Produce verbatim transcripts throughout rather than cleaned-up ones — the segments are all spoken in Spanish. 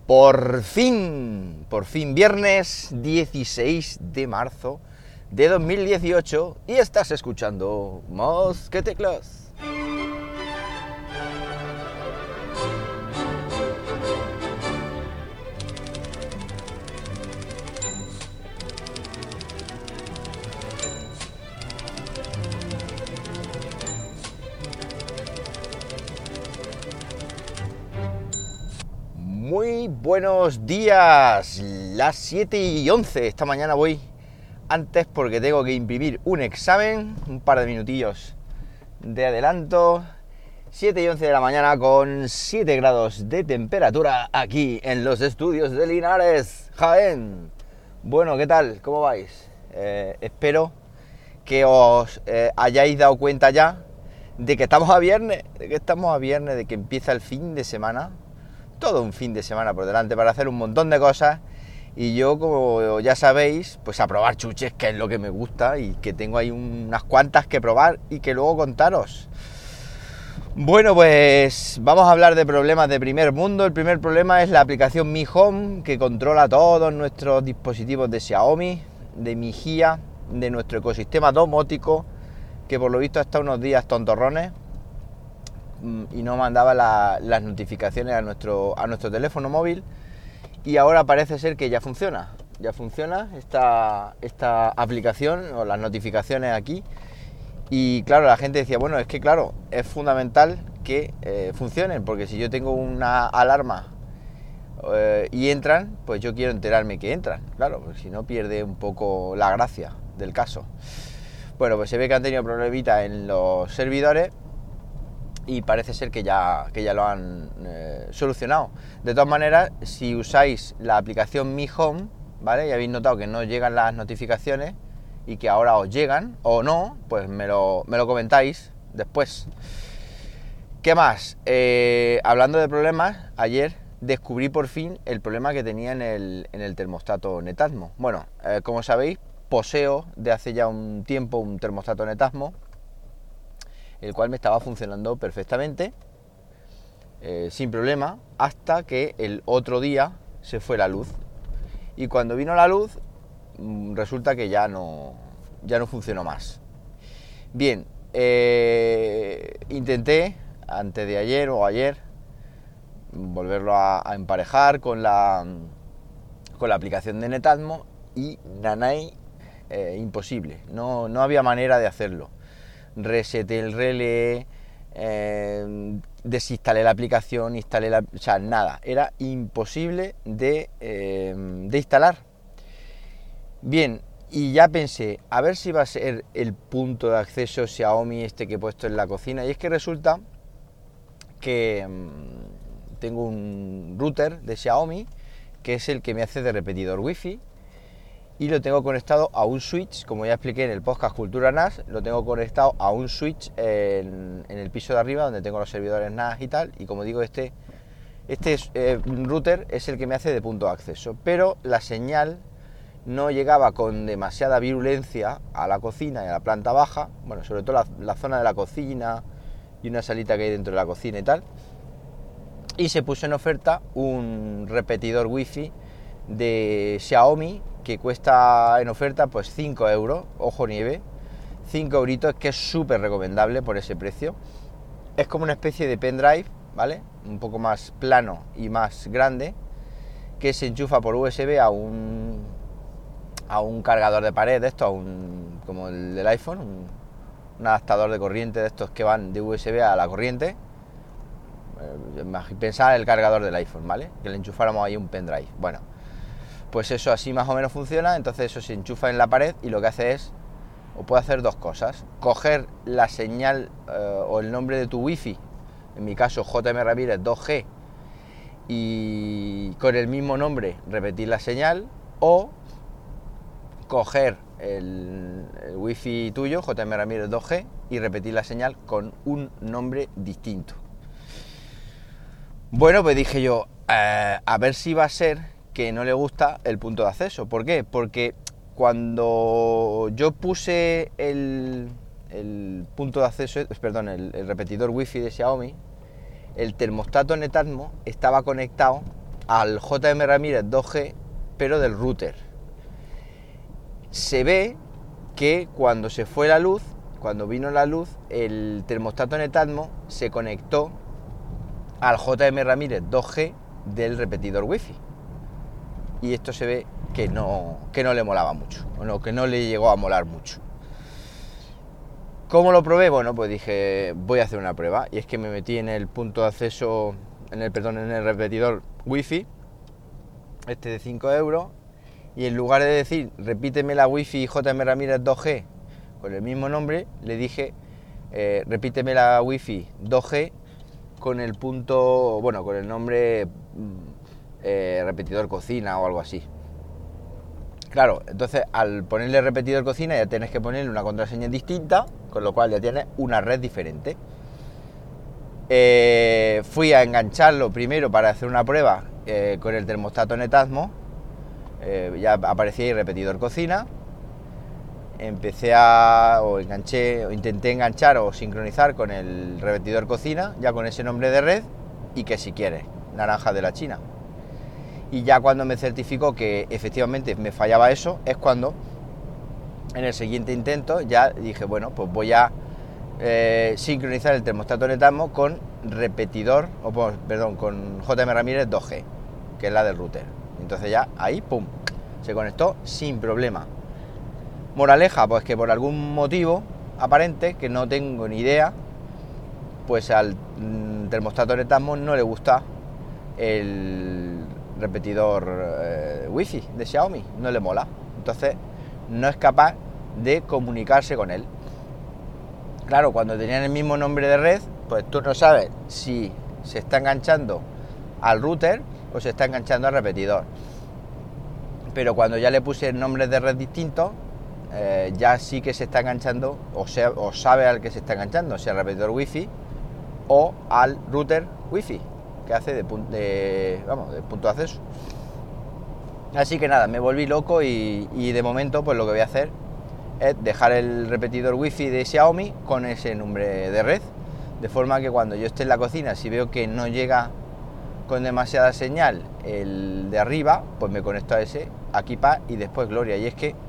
Por fin, por fin, viernes dieciséis de marzo de dos mil dieciocho y estás escuchando Mosqueteclas. Muy buenos días, las siete y once, esta mañana voy antes porque tengo que imprimir un examen, un par de minutillos de adelanto, siete y once de la mañana con siete grados de temperatura aquí en los estudios de Linares, Jaén. Bueno, ¿qué tal? ¿Cómo vais? Eh, espero que os eh, hayáis dado cuenta ya de que estamos a viernes, de que estamos a viernes, de que empieza el fin de semana. Todo un fin de semana por delante para hacer un montón de cosas y yo, como ya sabéis, pues a probar chuches, que es lo que me gusta y que tengo ahí unas cuantas que probar y que luego contaros. Bueno, pues vamos a hablar de problemas de primer mundo. El primer problema es la aplicación Mi Home, que controla todos nuestros dispositivos de Xiaomi, de Mi Gia, de nuestro ecosistema domótico, que por lo visto hasta unos días tontorrones y no mandaba la, las notificaciones a nuestro, a nuestro teléfono móvil, y ahora parece ser que ya funciona, ya funciona esta, esta aplicación o las notificaciones aquí. Y claro, la gente decía, bueno, es que claro, es fundamental que eh, funcionen, porque si yo tengo una alarma eh, y entran, pues yo quiero enterarme que entran, claro, porque si no pierde un poco la gracia del caso. Bueno, pues se ve que han tenido problemitas en los servidores y parece ser que ya, que ya lo han eh, solucionado. De todas maneras, si usáis la aplicación Mi Home, ¿vale? Y habéis notado que no llegan las notificaciones y que ahora os llegan, o no, pues me lo, me lo comentáis después. ¿Qué más? Eh, hablando de problemas, ayer descubrí por fin el problema que tenía en el, en el termostato Netatmo. Bueno, eh, como sabéis, poseo de hace ya un tiempo un termostato Netatmo, el cual me estaba funcionando perfectamente, eh, sin problema, hasta que el otro día se fue la luz. Y cuando vino la luz, resulta que ya no, ya no funcionó más. Bien, eh, intenté, antes de ayer o ayer, volverlo a, a emparejar con la, con la aplicación de Netatmo y nanay, eh, imposible, no, no había manera de hacerlo. Reseté el relé, eh, desinstalé la aplicación, instalé la... O sea, nada, era imposible de, eh, de instalar. Bien, y ya pensé, a ver si va a ser el punto de acceso Xiaomi este que he puesto en la cocina, y es que resulta que mmm, tengo un router de Xiaomi, que es el que me hace de repetidor wifi, y lo tengo conectado a un switch, como ya expliqué en el podcast Cultura N A S, lo tengo conectado a un switch en, en el piso de arriba, donde tengo los servidores N A S y tal, y como digo, este, este eh, router es el que me hace de punto de acceso, pero la señal no llegaba con demasiada virulencia a la cocina y a la planta baja, bueno, sobre todo la, la zona de la cocina y una salita que hay dentro de la cocina y tal, y se puso en oferta un repetidor wifi de Xiaomi que cuesta en oferta pues cinco euros, ojo nieve, cinco euritos, que es súper recomendable por ese precio. Es como una especie de pendrive, ¿vale? Un poco más plano y más grande, que se enchufa por U S B a un a un cargador de pared de esto, a un, como el del iPhone, un, un adaptador de corriente de estos que van de U S B a la corriente. Eh, pensad el cargador del iPhone, ¿vale? Que le enchufáramos ahí un pendrive. Bueno, pues eso así más o menos funciona. Entonces eso se enchufa en la pared y lo que hace es, o puede hacer dos cosas: coger la señal eh, o el nombre de tu wifi, en mi caso J M Ramírez dos G, y con el mismo nombre repetir la señal, o coger el, el wifi tuyo, J M Ramírez dos G, y repetir la señal con un nombre distinto. Bueno, pues dije yo, eh, a ver si va a ser que no le gusta el punto de acceso. ¿Por qué? Porque cuando yo puse el, el punto de acceso, perdón, el, el repetidor wifi de Xiaomi, el termostato Netatmo estaba conectado al J M Ramírez dos G, pero del router. Se ve que cuando se fue la luz, cuando vino la luz, el termostato Netatmo se conectó al J M Ramírez dos G del repetidor wifi. Y esto se ve que no, que no le molaba mucho, o no, que no le llegó a molar mucho. ¿Cómo lo probé? Bueno, pues dije, voy a hacer una prueba. Y es que me metí en el punto de acceso, en el, perdón, en el repetidor wifi, este de cinco euros, y en lugar de decir, repíteme la wifi J M Ramírez dos G con el mismo nombre, le dije, eh, repíteme la wifi dos G con el punto, bueno, con el nombre eh, repetidor cocina o algo así. Claro, entonces al ponerle repetidor cocina ya tienes que ponerle una contraseña distinta, con lo cual ya tienes una red diferente. Eh, fui a engancharlo primero para hacer una prueba eh, con el termostato Netatmo, eh, ya aparecía ahí repetidor cocina. Empecé a, o enganché, o intenté enganchar o sincronizar con el repetidor cocina, ya con ese nombre de red, y que si quieres, naranja de la China. Y ya cuando me certificó que efectivamente me fallaba eso, es cuando en el siguiente intento ya dije, bueno, pues voy a eh, sincronizar el termostato Netatmo con repetidor, o pues, perdón, con J M Ramírez dos G, que es la del router. Entonces ya ahí, pum, se conectó sin problema. Moraleja, pues que por algún motivo aparente, que no tengo ni idea, pues al mm, termostato Netatmo no le gusta el repetidor eh, wifi de Xiaomi, no le mola, entonces no es capaz de comunicarse con él. Claro, cuando tenían el mismo nombre de red, pues tú no sabes si se está enganchando al router o se está enganchando al repetidor, pero cuando ya le puse nombres de red distintos, eh, ya sí que se está enganchando, o, sea, o sabe al que se está enganchando, sea al repetidor wifi o al router wifi que hace de, punto, de, vamos, de punto de acceso. Así que nada, me volví loco y, y de momento pues lo que voy a hacer es dejar el repetidor wifi de Xiaomi con ese nombre de red, de forma que cuando yo esté en la cocina, si veo que no llega con demasiada señal el de arriba, pues me conecto a ese, aquí pa, y después gloria. Y es que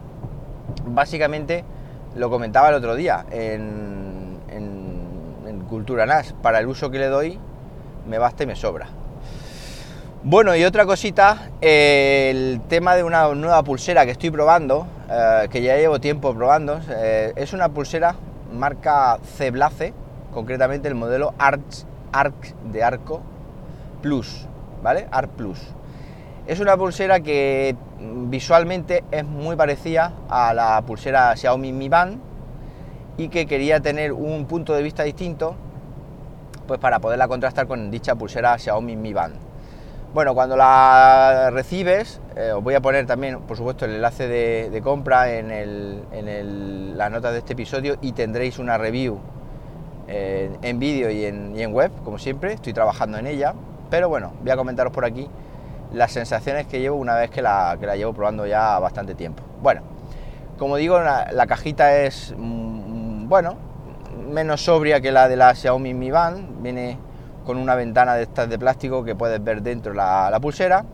básicamente lo comentaba el otro día en, en, en Cultura N A S, para el uso que le doy me basta y me sobra. Bueno, y otra cosita, eh, el tema de una nueva pulsera que estoy probando, eh, que ya llevo tiempo probando, eh, es una pulsera marca Ceblace, concretamente el modelo Arch, Arc de Arco Plus, ¿vale? Arc Plus. Es una pulsera que visualmente es muy parecida a la pulsera Xiaomi Mi Band y que quería tener un punto de vista distinto, pues para poderla contrastar con dicha pulsera Xiaomi Mi Band. Bueno, cuando la recibes, eh, os voy a poner también, por supuesto, el enlace de, de compra en, el, en el, las notas de este episodio, y tendréis una review eh, en vídeo y en, y en web, como siempre. Estoy trabajando en ella, pero bueno, voy a comentaros por aquí las sensaciones que llevo una vez que la, que la llevo probando ya bastante tiempo. Bueno, como digo, la, la cajita es, mmm, bueno, menos sobria que la de la Xiaomi Mi Band. Viene con una ventana de estas de plástico que puedes ver dentro la, la pulsera.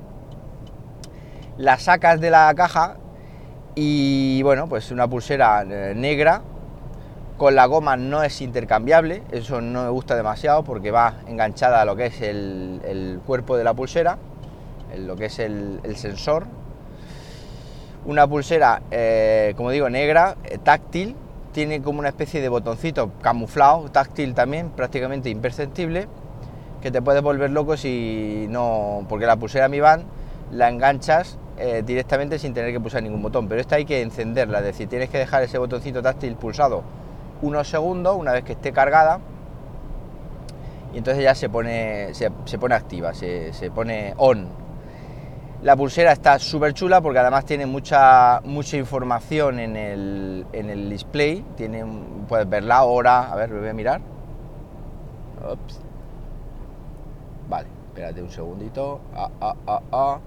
La sacas de la caja y bueno, pues una pulsera eh, negra. Con la goma no es intercambiable, eso no me gusta demasiado porque va enganchada a lo que es el, el cuerpo de la pulsera, en lo que es el, el sensor. Una pulsera, eh, como digo, negra, eh, táctil. Tiene como una especie de botoncito camuflado, táctil también, prácticamente imperceptible, que te puedes volver loco si no, porque la pulsera Mi Band la enganchas eh, directamente sin tener que pulsar ningún botón, pero esta hay que encenderla, es decir, tienes que dejar ese botoncito táctil pulsado unos segundos una vez que esté cargada, y entonces ya se pone, se, se pone activa, se, se pone on. La pulsera está súper chula porque además tiene mucha mucha información en el, en el display. Tiene, puedes ver la hora. A ver, lo voy a mirar. Ups. Vale, espérate un segundito. Ah, ah, ah, ah.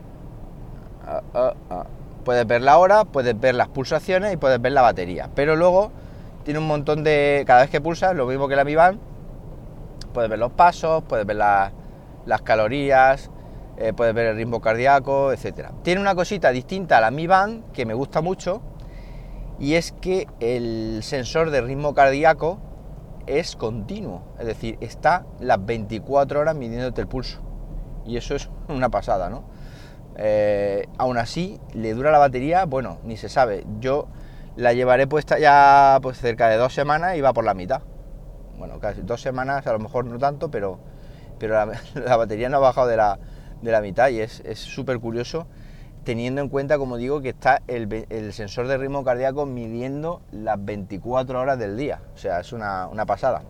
Ah, ah, ah. Puedes ver la hora, puedes ver las pulsaciones y puedes ver la batería. Pero luego tiene un montón de... Cada vez que pulsas, lo mismo que la Mi Band, puedes ver los pasos, puedes ver la, las calorías, eh, puedes ver el ritmo cardíaco, etcétera. Tiene una cosita distinta a la Mi Band que me gusta mucho, y es que el sensor de ritmo cardíaco es continuo, es decir, está las veinticuatro horas midiéndote el pulso, y eso es una pasada, ¿no? Eh, aún así, le dura la batería, bueno, ni se sabe. Yo la llevaré puesta ya pues cerca de dos semanas y va por la mitad. Bueno, casi dos semanas, a lo mejor no tanto, pero, pero la, la batería no ha bajado de la, de la mitad, y es súper curioso, teniendo en cuenta, como digo, que está el, el sensor de ritmo cardíaco midiendo las veinticuatro horas del día. O sea, es una, una pasada.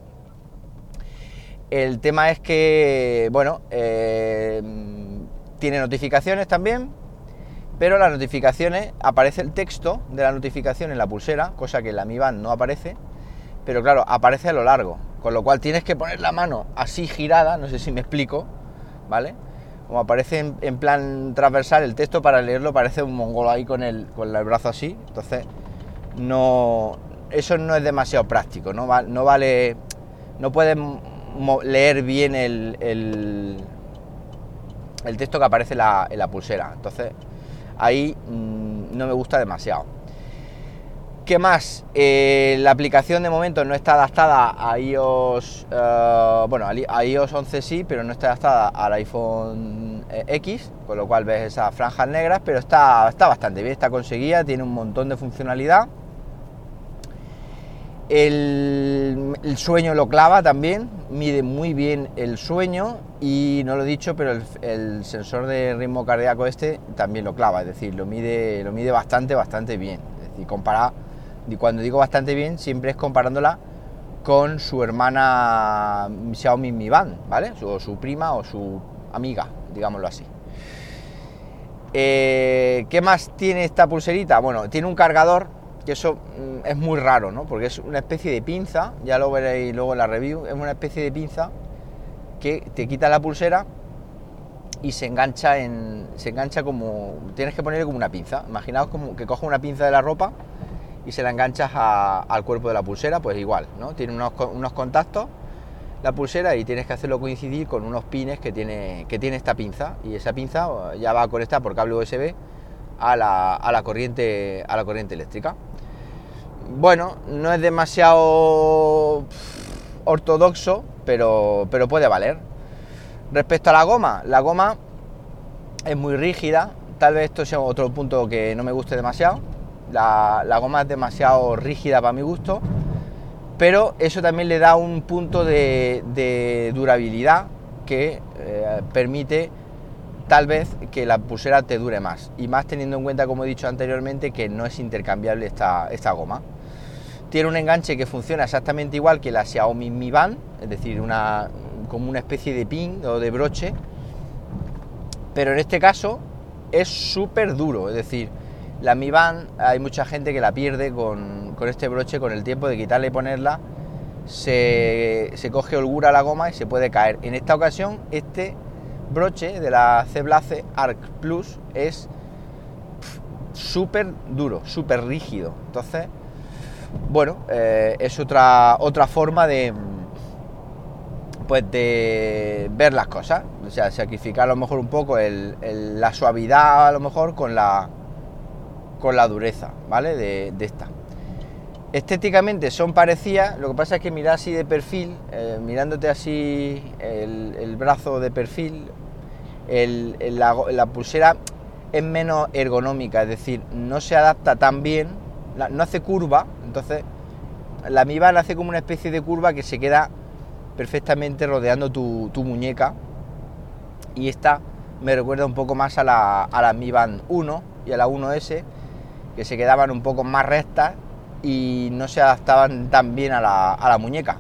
El tema es que, bueno, eh, tiene notificaciones también, pero las notificaciones, aparece el texto de la notificación en la pulsera, cosa que en la Mi Band no aparece, pero claro, aparece a lo largo, con lo cual tienes que poner la mano así girada, no sé si me explico, ¿vale? Como aparece en, en plan transversal, el texto para leerlo parece un mongolo ahí con el, con el brazo así, entonces no, eso no es demasiado práctico, no, va, no vale, no puedes leer bien el, el, el texto que aparece en la, en la pulsera, entonces ahí mmm, no me gusta demasiado. ¿Qué más? Eh, la aplicación de momento no está adaptada a iOS, uh, bueno, a iOS once sí, pero no está adaptada al iPhone X, con lo cual ves esas franjas negras, pero está, está bastante bien, está conseguida, tiene un montón de funcionalidad. El, el sueño lo clava también, mide muy bien el sueño, y no lo he dicho, pero el, el sensor de ritmo cardíaco este también lo clava, es decir, lo mide, lo mide bastante, bastante bien. Es decir, compara, y cuando digo bastante bien, siempre es comparándola con su hermana Xiaomi Mi Band, ¿vale? O su prima o su amiga, digámoslo así. Eh, ¿Qué más tiene esta pulserita? Bueno, tiene un cargador, que eso es muy raro, ¿no? Porque es una especie de pinza, ya lo veréis luego en la review, es una especie de pinza que te quita la pulsera y se engancha en se engancha como, tienes que ponerle como una pinza. Imaginaos como que coges una pinza de la ropa y se la enganchas a, al cuerpo de la pulsera, pues igual, ¿no? Tiene unos, unos contactos la pulsera y tienes que hacerlo coincidir con unos pines que tiene, que tiene esta pinza, y esa pinza ya va a conectar por cable U S B a la, a la corriente a la corriente eléctrica. Bueno, no es demasiado ortodoxo, pero, pero puede valer. Respecto a la goma, la goma es muy rígida, tal vez esto sea otro punto que no me guste demasiado. La, la goma es demasiado rígida para mi gusto, pero eso también le da un punto de, de durabilidad que eh, permite tal vez que la pulsera te dure más, y más teniendo en cuenta, como he dicho anteriormente, que no es intercambiable esta, esta goma. Tiene un enganche que funciona exactamente igual que la Xiaomi Mi Band, es decir, una, como una especie de pin o de broche, pero en este caso es súper duro, es decir, la Mi Band hay mucha gente que la pierde con, con este broche, con el tiempo de quitarla y ponerla, se, se coge holgura a la goma y se puede caer. En esta ocasión, este broche de la C-Blaze Arc Plus es súper duro, súper rígido, entonces, bueno, eh, es otra, otra forma de, pues de ver las cosas, o sea, sacrificar a lo mejor un poco el, el, la suavidad a lo mejor con la, con la dureza, ¿vale? De, de esta. Estéticamente son parecidas, lo que pasa es que mirar así de perfil, eh, mirándote así el, el brazo de perfil, el, el, la, la pulsera es menos ergonómica, es decir, no se adapta tan bien, la, no hace curva, entonces la Mi Band hace como una especie de curva que se queda perfectamente rodeando tu, tu muñeca, y esta me recuerda un poco más a la, a la Mi Band uno y a la uno ese, que se quedaban un poco más rectas y no se adaptaban tan bien a la, a la muñeca.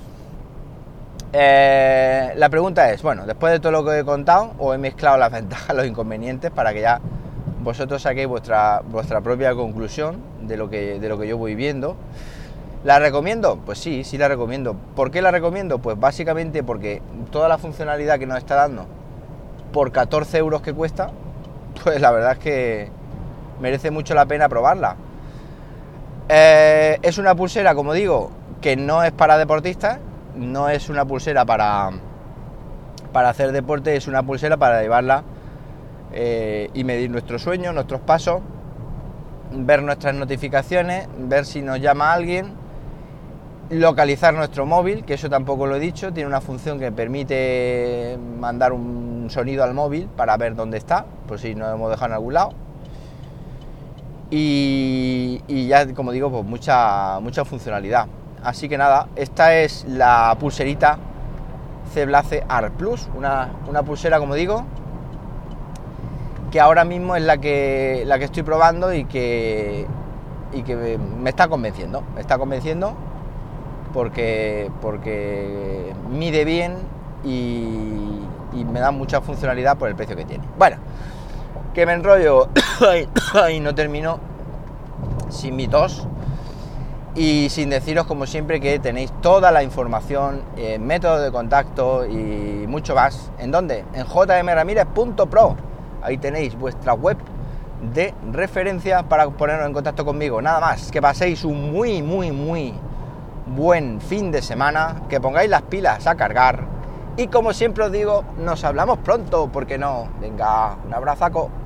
Eh, la pregunta es, bueno, después de todo lo que he contado, os he mezclado las ventajas, los inconvenientes, para que ya vosotros saquéis vuestra, vuestra propia conclusión de lo que, de lo que yo voy viendo. ¿La recomiendo? Pues sí, sí la recomiendo. ¿Por qué la recomiendo? Pues básicamente porque toda la funcionalidad que nos está dando por catorce euros que cuesta, pues la verdad es que merece mucho la pena probarla. Eh, es una pulsera, como digo, que no es para deportistas, no es una pulsera para, para hacer deporte, es una pulsera para llevarla eh, y medir nuestro sueño, nuestros pasos, ver nuestras notificaciones, ver si nos llama alguien, localizar nuestro móvil, que eso tampoco lo he dicho, tiene una función que permite mandar un sonido al móvil para ver dónde está, por si nos hemos dejado en algún lado. Y, y ya, como digo, pues mucha, mucha funcionalidad. Así que nada, esta es la pulserita C-Blaze Art Plus, una, una pulsera, como digo, que ahora mismo es la que, la que estoy probando y que, y que me está convenciendo, me está convenciendo porque, porque mide bien y, y me da mucha funcionalidad por el precio que tiene. Bueno, que me enrollo y no termino sin mi tos y sin deciros, como siempre, que tenéis toda la información, eh, métodos de contacto y mucho más. ¿En dónde? En j m ramírez punto pro. Ahí tenéis vuestra web de referencia para poneros en contacto conmigo. Nada más, que paséis un muy, muy, muy buen fin de semana, que pongáis las pilas a cargar y, como siempre os digo, nos hablamos pronto, ¿por qué no? Venga, un abrazaco.